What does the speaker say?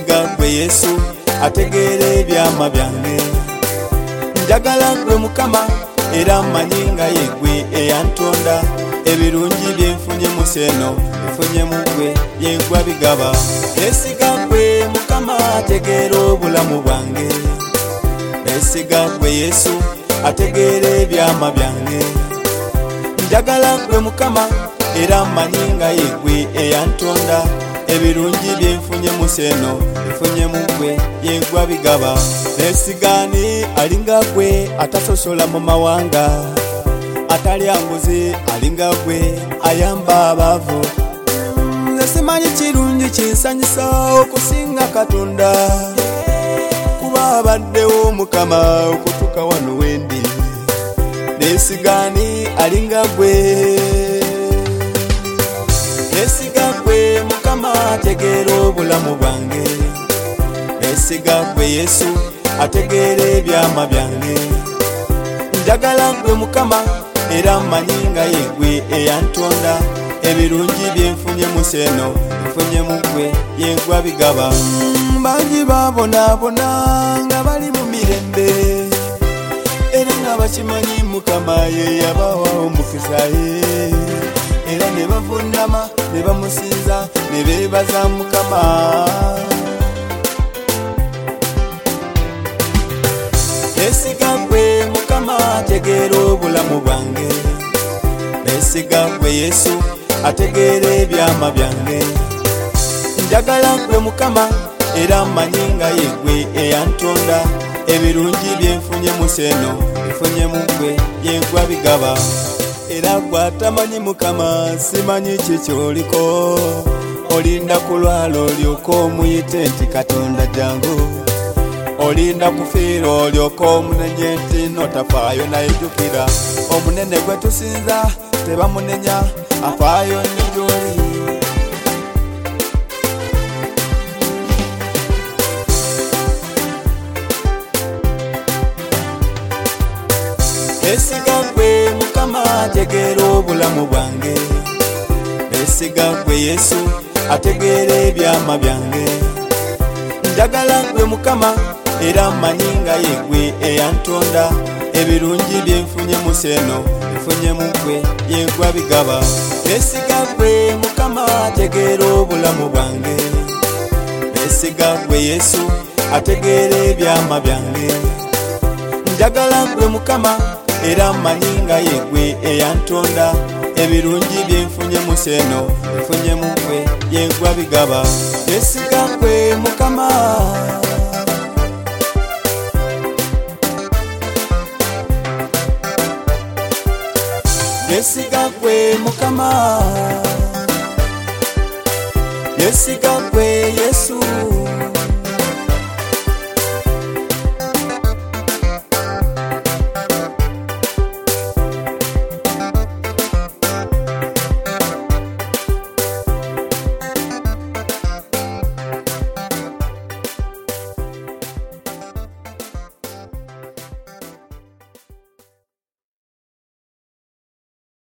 Nesiga gwe Yesu ategeera ebyama byange. Njagala gwe Mukama era mmanyi nga ye gwe eyantonda. Ebirungi byenfunye mu seno bifunye mu gwe ye gwa bigaba. Nesiga gwe Mukama ategeera obulamu bwange. Nesiga gwe Yesu ategeera ebyama byange. Njagala gwe Mukama era mmanyi nga ye gwe eyantonda. Ebirungi byenfunye mu seno bifunye mu gwe ye gwa bigaba. Nesigaani alinga gwe atasosola mu mawanga. Atalya nguzi alinga gwe ayamba abaavu. Nesimanyi kirungi kinsanyisa okusinga Katonda. Kuba abaddewo Mukama okutuuka wano wendi. Nesigaani alinga gwe. Nesiga gwe Mukama ategeera obulamu bwange. Nesiga gwe Yesu ategeera ebyama byange. Njagala gwe Mukama era mmanyi nga ye gwe eyantonda. Ebirungi byenfunye mu seno bifunye mu gwe ye gwa bigaba. Bangi babonaabona nga bali mu mirembe era nga bakimanyi Mukama ye yabawa omukisa ye. Era ne bavundama ne bamusinza ne beebaza Mukama. Nesiga gwe Mukama ategeera obulamu bwange. Nesiga gwe Yesu ategeera ebyama byange. Njagala gwe Mukama era mmanyi nga ye gwe eyantonda. Ebirungi byenfunye mu seno bifunye mu gwe ye gwa bigaba. Era gwatamanyi Mukama simanyi kikyoliko. Olinda kulwala olyoka omuyite nti Katonda jangu. Olinda kufiira olyoka omunenye nti notafaayo naye jjukira. Omunene gwe tusinza tebamunenya afaayo ne gy'oli. Nesiga gwe Mukama ategeera obulamu bwange. Nesiga gwe Yesu ategeera ebyama byange. Njagala gwe Mukama era mmanyi nga ye gwe eyantonda. Ebirungi byenfunye mu seno bifunye mu gwe ye gwa bigaba. Nesiga gwe Mukama ategeera obulamu bwange. Nesiga gwe Yesu ategeera ebyama byange. Njagala gwe Mukama era mmanyi nga ye gwe eyantonda. Ebirungi byenfunye mu seno bifunye mu gwe ye gwa bigaba. Nesiga gwe Mukama. Nesiga gwe Mukama. Nesiga